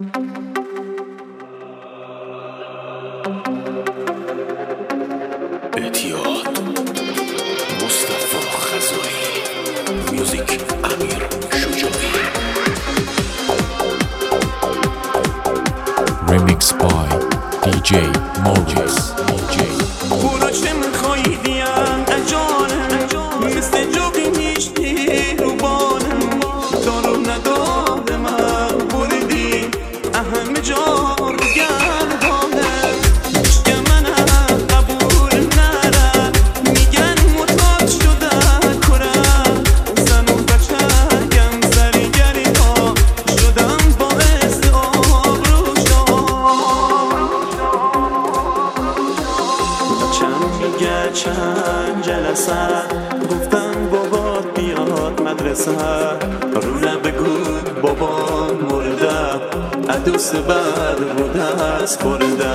اعتیاد مصطفی خزایی میوزیک امیر شجاعی Remix by DJ Morris. برو چه میخوای دیم اجانم مثل جوقی میشتی رو بانم دارو نداده من بریدی اهم جا رو گردانم عشق منم قبول نرم میگن متاد شدن کرم زن و بچه‌گم زرگری ها شدم باعث چند جلسه گفتم بابات بیاد مدرسه رو لب گود بابا مرده عدوس بر رو دست برده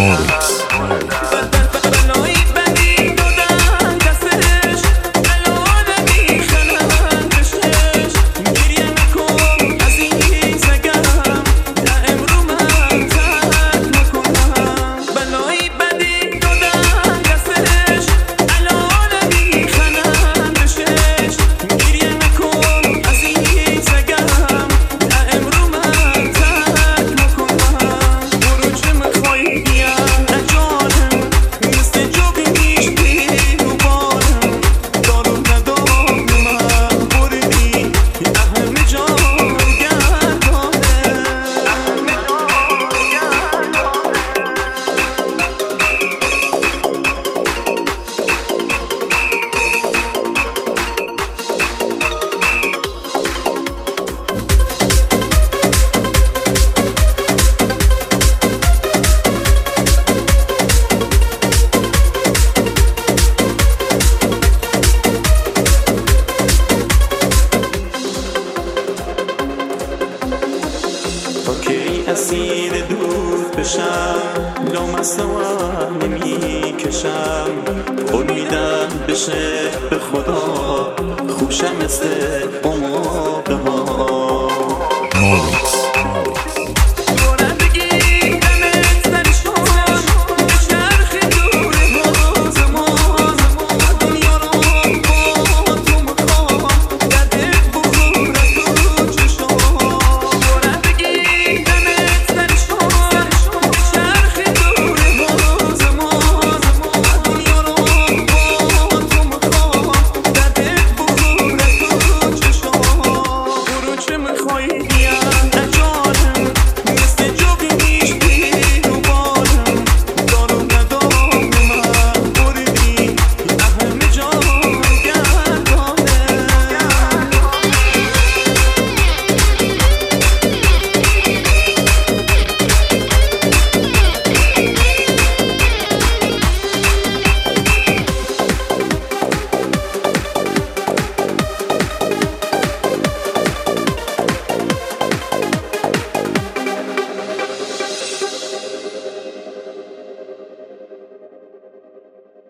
بلایی بدی دادن دستش الان میخنم بشش گریه نکن از این زگم دائم رو من ترک نکنم بلایی بدی دادن دستش الان میخنم بشش گریه نکن از این زگم دائم رو من ترک نکنم برو چه میخوای بیم اجانم مثل جوقی میشتی رو بارم دارو ندارم من بریدی اهم جا گردانم تا کی اسیر دود بشم لامصبم نمی کشم قول میدم بشه به خدا خوشم مثل عمر